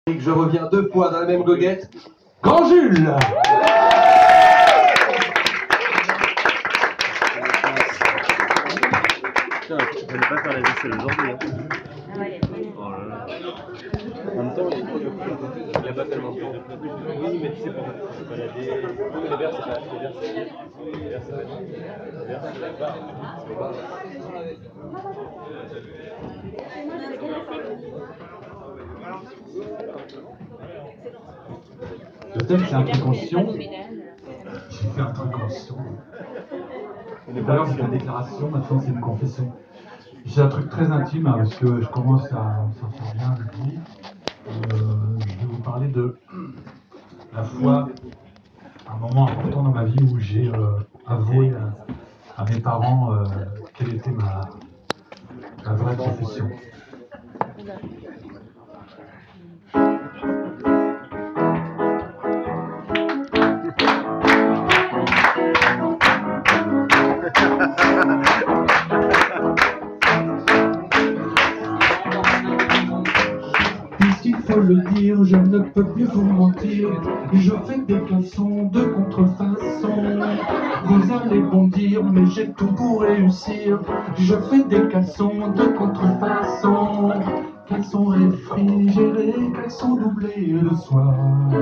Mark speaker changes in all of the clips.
Speaker 1: Je reviens 2 fois dans la même goguette. Grand Jules!
Speaker 2: Putain, tu connais pas faire la vaisselle aujourd'hui, hein. Oh là là. En même temps, il a pas tellement pris de place. Oui, mais tu sais pas, c'est pas la dé. Les verres, c'est pas. Les verres, c'est bien. Les verres, c'est pas bien. Les verres, c'est pas. C'est pas.
Speaker 3: Le thème, c'est inconscient. J'ai fait un truc conscient. Et d'ailleurs, c'est une déclaration, maintenant c'est une confession. J'ai un truc très intime, hein, parce que je commence à me sentir bien avec vous. Je vais vous parler de la fois, un moment important dans ma vie où j'ai avoué à mes parents quelle était ma vraie profession. Puisqu'il faut le dire, je ne peux plus vous mentir. Je fais des caleçons de contrefaçon. Vous allez bondir, mais j'ai tout pour réussir. Je fais des caleçons de contrefaçon. Caleçons réfrigérés, caleçons doublés le soir.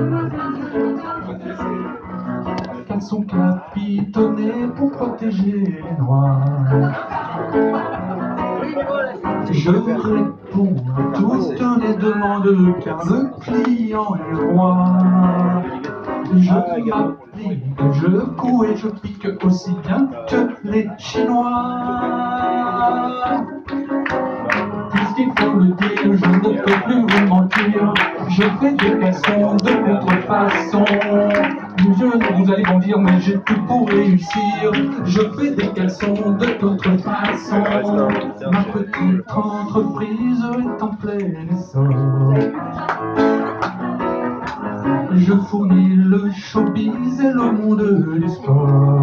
Speaker 3: Caleçons capitonnés pour protéger les noirs. Je réponds à toutes les demandes car le client est roi. Je m'applique, je couds et je pique aussi bien que les Chinois. Puisqu'il faut le dire, je ne peux plus vous mentir. Je fais des caleçons de contrefaçon. Vous allez bondir, mais j'ai tout pour réussir. Je fais des caleçons de contrefaçon. Ma petite entreprise est en plein essor. Je fournis le showbiz et le monde du sport.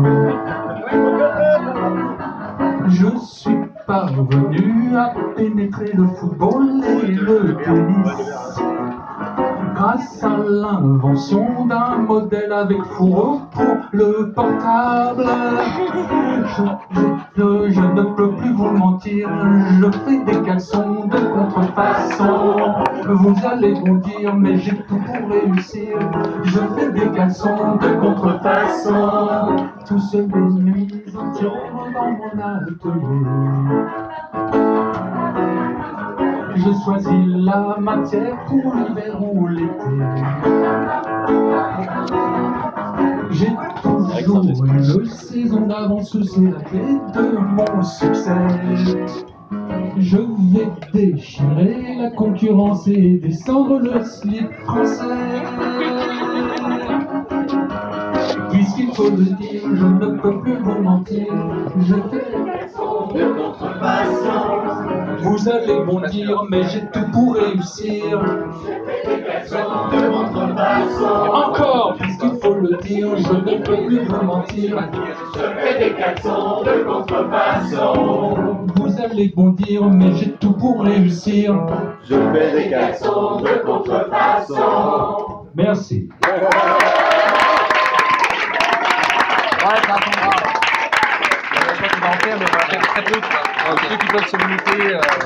Speaker 3: Je suis parvenu à pénétrer le football et le tennis grâce à l'invention d'un modèle avec fourreau pour le portable. Je ne peux plus vous mentir, je fais des caleçons de contrefaçon. Vous allez bondir, mais j'ai tout pour réussir. Je fais des caleçons de contrefaçon. Tout seul des nuits entières dans mon atelier. Je choisis la matière pour l'hiver ou l'été. J'ai toujours une saison d'avance, c'est la clé de mon succès. Je vais déchirer la concurrence et descendre le slip français. Puisqu'il faut le dire, je ne peux plus vous mentir. Je fais des caleçons de contrefaçon. Vous allez bondir, mais j'ai tout pour réussir. Je fais des caleçons de contrefaçon. Encore, puisqu'il faut le dire, je ne peux plus vous mentir. Je fais des caleçons de contrefaçon. Vous allez bondir, mais j'ai tout pour réussir.
Speaker 2: Je fais des caleçons de contrefaçon.
Speaker 3: Merci.
Speaker 4: Ouais, c'est un peu grave. Je sais pas si tu vas en faire, mais on va en faire très peu. Ceux qui peuvent se limiter.